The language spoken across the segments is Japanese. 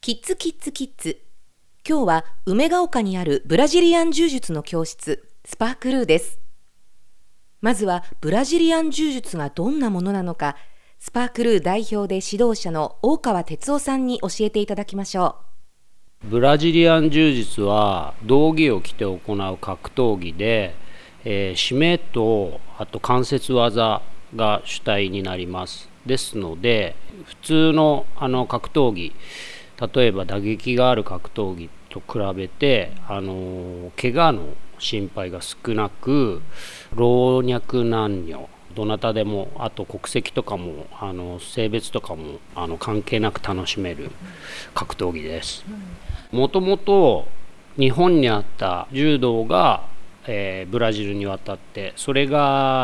キッズキッズキッズ。今日は梅ヶ丘にあるブラジリアン柔術の教室スパークルーです。まずはブラジリアン柔術がどんなものなのか、スパークルー代表で指導者の大川哲夫さんに教えていただきましょう。ブラジリアン柔術は道着を着て行う格闘技で、締めとあと関節技が主体になります。ですので普通の格闘技、例えば打撃がある格闘技と比べて怪我の心配が少なく、老若男女どなたでも、あと国籍とかも性別とかも関係なく楽しめる格闘技です。もともと日本にあった柔道が、ブラジルに渡って、それが、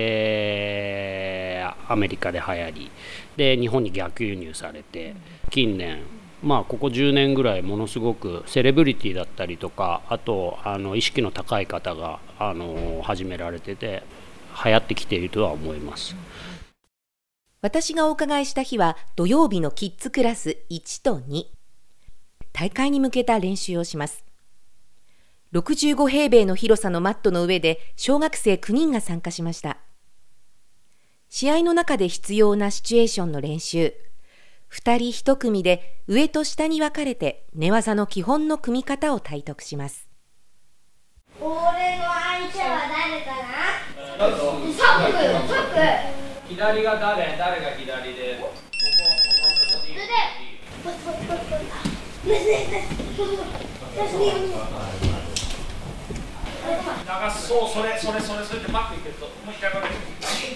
アメリカで流行りで日本に逆輸入されて、近年ここ10年ぐらいものすごくセレブリティだったりとか、あと意識の高い方が始められてて流行ってきているとは思います。 私がお伺いした日は土曜日のキッズクラス1と2。大会に向けた練習をします。65平米の広さのマットの上で小学生9人が参加しました。試合の中で必要なシチュエーションの練習。2人1組で上と下に分かれて寝技の基本の組み方を体得します。 俺の相手は誰かな？サク。 左が誰が左で。そう、それで待っていけると、もう一回待って、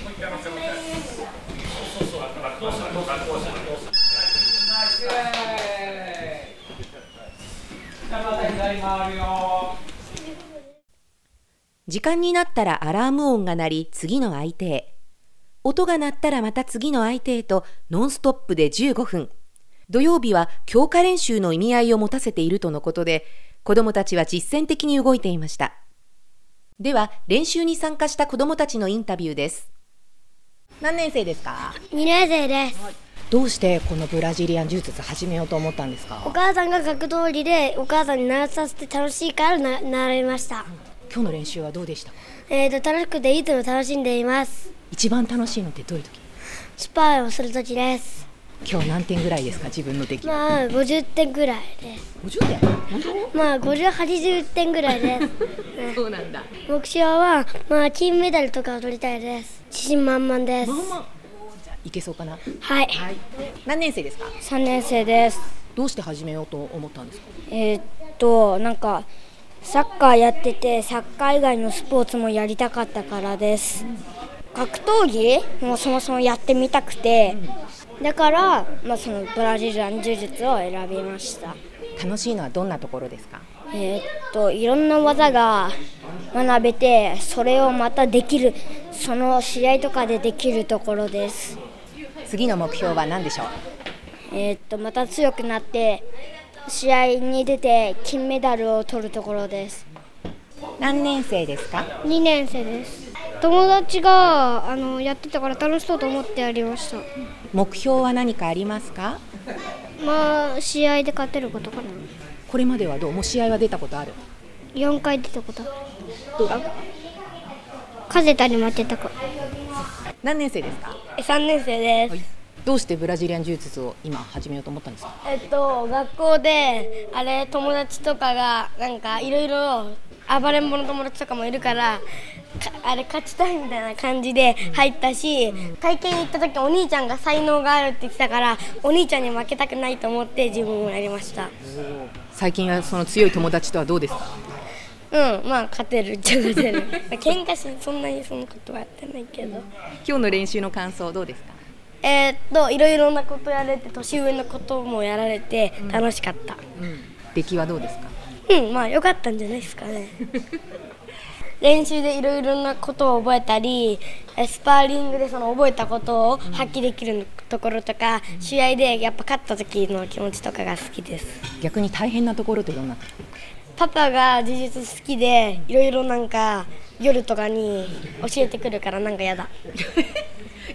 時間になったらアラーム音が鳴り、次の相手へ。音が鳴ったらまた次の相手へとノンストップで15分。土曜日は強化練習の意味合いを持たせているとのことで、子どもたちは実践的に動いていました。では練習に参加した子どもたちのインタビューです。何年生ですか ？2年生です。 どうしてこのブラジリアン柔術始めようと思ったんですか？ お母さんが格闘技でお母さんに習わさせて楽しいから習いました。 今日の練習はどうでしたか？ 楽しくていつも楽しんでいます。 一番楽しいのってどういう時？ スパーをする時です。 今日何点ぐらいですか？自分の出来。 50点ぐらいです。 50点？本当 50、80点ぐらいです。 そうなんだ。 目標は金メダルとかを取りたいです。自信満々です。 じゃあいけそうかな。 はい。 何年生ですか ？3年生です。 どうして始めようと思ったんですか？ なんかサッカーやってて、サッカー以外のスポーツもやりたかったからです。格闘技もそもそもやってみたくて、だから、そのブラジリアン柔術を選びました。 楽しいのはどんなところですか？ いろんな技が学べて、それをまたできる、その試合とかでできるところです。 次の目標は何でしょう？ また強くなって試合に出て金メダルを取るところです。 何年生ですか ？2年生です。友達がやってたから楽しそうと思ってやりました。 目標は何かありますか？ 試合で勝てることかな。 これまではどう？もう試合は出たことある ？4回出たことある。勝てたり負けたか。 何年生ですか ？3年生です。 どうしてブラジリアン柔術を今始めようと思ったんですか？ 学校で友達とかがいろいろ暴れん坊の友達とかもいるから勝ちたいみたいな感じで入ったし、体験に行った時お兄ちゃんが才能があるって言ってたから、お兄ちゃんに負けたくないと思って自分もやりました。 最近はその強い友達とはどうですか？ 勝てるっちゃ勝てる。喧嘩しそんなにそんなことはやってないけど。 今日の練習の感想どうですか？ いろいろなことやれて、年上のこともやられて楽しかった。 出来はどうですか？ 良かったんじゃないですかね。練習でいろいろなことを覚えたり、スパーリングでその覚えたことを発揮できるところとか、試合でやっぱ勝った時の気持ちとかが好きです。 逆に大変なところってどんな？ パパが柔術好きで、いろいろ夜とかに教えてくるから嫌だ。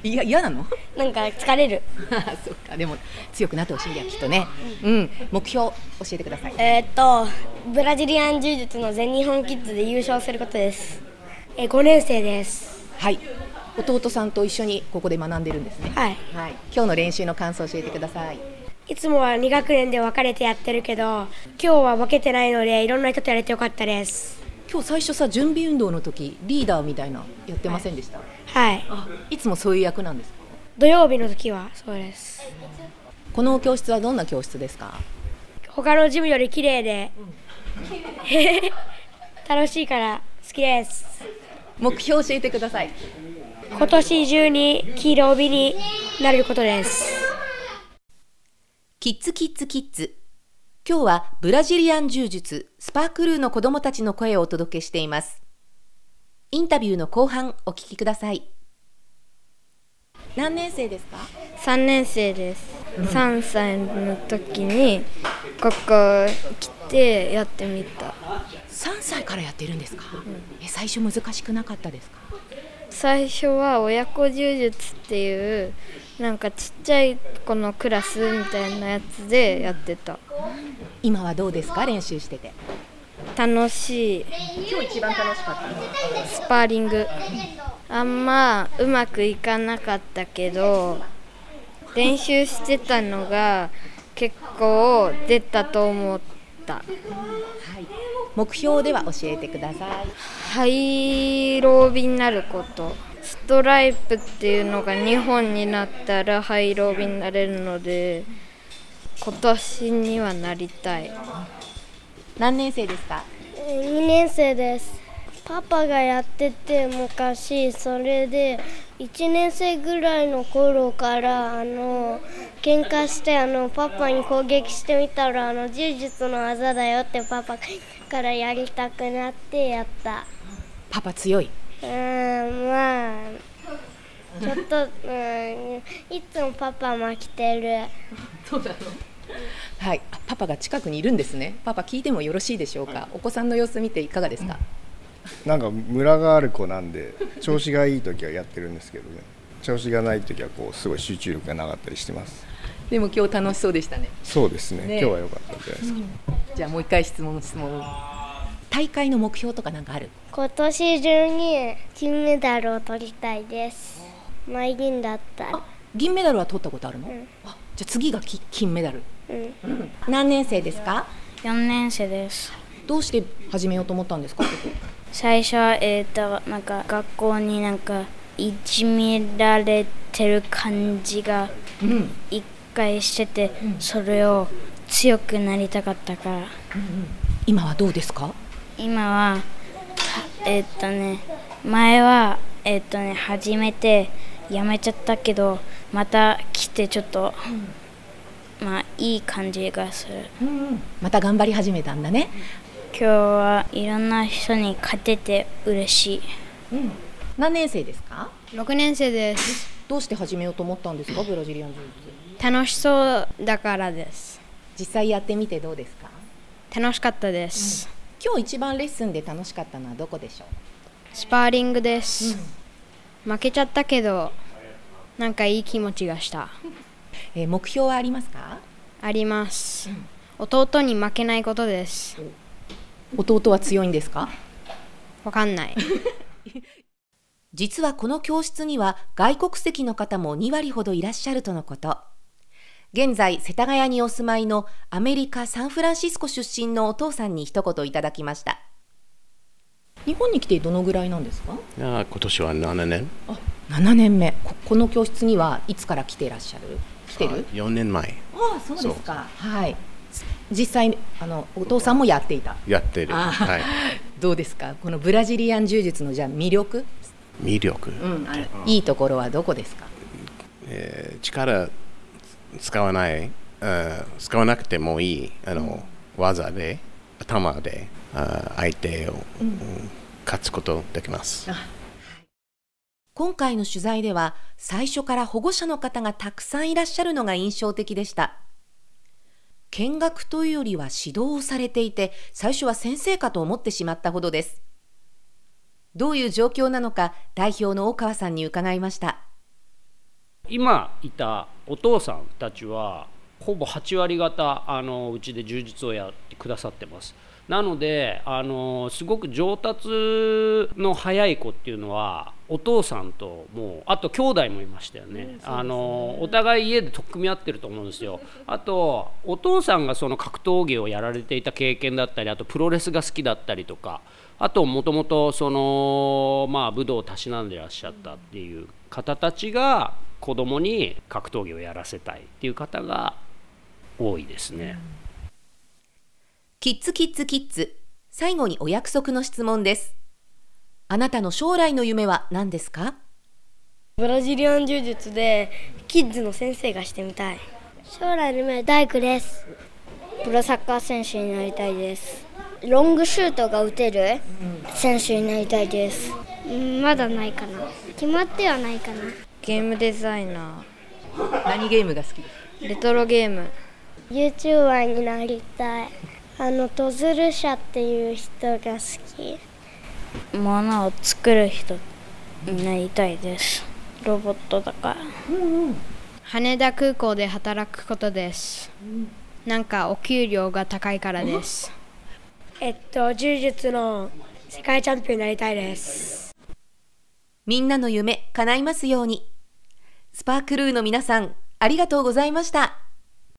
いや嫌なのなんか疲れる。 そっか、でも強くなってほしいんだよきっとね。目標教えてください。 ブラジリアン柔術の全日本キッズで優勝することです。5年生です。 はい、弟さんと一緒にここで学んでるんですね。 はい、 今日の練習の感想教えてください。 いつもは2学年で分かれてやってるけど、今日は分けてないのでいろんな人とやれてよかったです。 今日最初さ、準備運動の時リーダーみたいなやってませんでした？ はい、 いつもそういう役なんですか？ 土曜日の時はそうです。 この教室はどんな教室ですか？ 他のジムより綺麗で、楽しいから好きです。 目標教えてください。 今年中に黄色帯になることです。 キッズキッズキッズ。今日はブラジリアン柔術スパークルーの子どもたちの声をお届けしています。インタビューの後半お聞きください。何年生ですか ？3年生です。3歳の時にここ来てやってみた。 3歳からやってるんですか？最初難しくなかったですか？ 最初は親子柔術っていうなんかちっちゃい子のクラスみたいなやつでやってた。 今はどうですか？練習してて。 楽しい。 今日一番楽しかったの？ スパーリング。あんまうまくいかなかったけど練習してたのが結構出たと思った。 目標では教えてください。 灰色帯になること。ストライプっていうのが2本になったら灰色帯になれるので今年にはなりたい。 何年生ですか ？2年生です。パパがやってて昔、それで1年生ぐらいの頃から喧嘩してパパに攻撃してみたら柔術の技だよってパパからやりたくなってやった。 パパ強い？ まあちょっといつもパパ負けてる。 そうなの？はい、パパが近くにいるんですね。パパ聞いてもよろしいでしょうか？お子さんの様子見ていかがですか？ なんかムラがある子なんで調子がいい時はやってるんですけどね、調子がない時はこうすごい集中力がなかったりしてます。 でも今日楽しそうでしたね。 そうですね、今日は良かったんじゃないですか。 じゃあもう一回質問。大会の目標とかなんかある？ 今年中に金メダルを取りたいです。毎銀だったら。 銀メダルは取ったことあるの？じゃあ次が金メダル。何年生ですか ？4年生です。 どうして始めようと思ったんですか？ 最初はなんか学校になんかいじめられてる感じが一回してて、それを強くなりたかったから。 今はどうですか？ 今は前は始めてやめちゃったけどまた来てちょっと、いい感じがする。 また頑張り始めたんだね。 今日はいろんな人に勝てて嬉しい。 何年生ですか ？6年生です。 どうして始めようと思ったんですか？ブラジリアン柔術。 楽しそうだからです。 実際やってみてどうですか？ 楽しかったです。 今日一番レッスンで楽しかったのはどこでしょう？ スパーリングです。負けちゃったけどなんかいい気持ちがした。 目標はありますか？ あります。弟に負けないことです。 弟は強いんですか？ わかんない。 実はこの教室には外国籍の方も2割ほどいらっしゃるとのこと。現在世田谷にお住まいのアメリカ・サンフランシスコ出身のお父さんに一言いただきました。日本に来てどのぐらいなんですか？ 今年は7年。 7年目。この教室にはいつから来ていらっしゃる？来てる ？4年前。 そうですか。はい。実際お父さんもやっていた？ やってる。はい。 どうですか？このブラジリアン柔術のじゃあ魅力？いいところはどこですか？ 力使わなくてもいい技で頭で相手を、勝つことできます。 今回の取材では最初から保護者の方がたくさんいらっしゃるのが印象的でした。見学というよりは指導をされていて、最初は先生かと思ってしまったほどです。どういう状況なのか代表の大川さんに伺いました。 今いたお父さんたちはほぼ8割方うちで柔術をやってくださってます。なのですごく上達の早い子っていうのはお父さんともうあと兄弟もいましたよね。お互い家で取っ組み合ってると思うんですよ。あとお父さんがその格闘技をやられていた経験だったり、あとプロレスが好きだったりとか、あともともとその武道をたしなんでいらっしゃったっていう方たちが子供に格闘技をやらせたいっていう方が多いですね。 キッズキッズキッズ、最後にお約束の質問です。あなたの将来の夢は何ですか？ ブラジリアン柔術でキッズの先生がしてみたい。 将来の夢は大工です。 プロサッカー選手になりたいです。ロングシュートが打てる選手になりたいです。 まだないかな。決まってはないかな。 ゲームデザイナ何ゲームが好きですか？ ー、レトロゲーム。 YouTuber になりたい。トズル社っていう人が好き。 物を作る人になりたいです。ロボットだから。 羽田空港で働くことです。なんかお給料が高いからです。 柔術の世界チャンピオンになりたいです。 みんなの夢叶いますように。スパークルーの皆さん、ありがとうございました。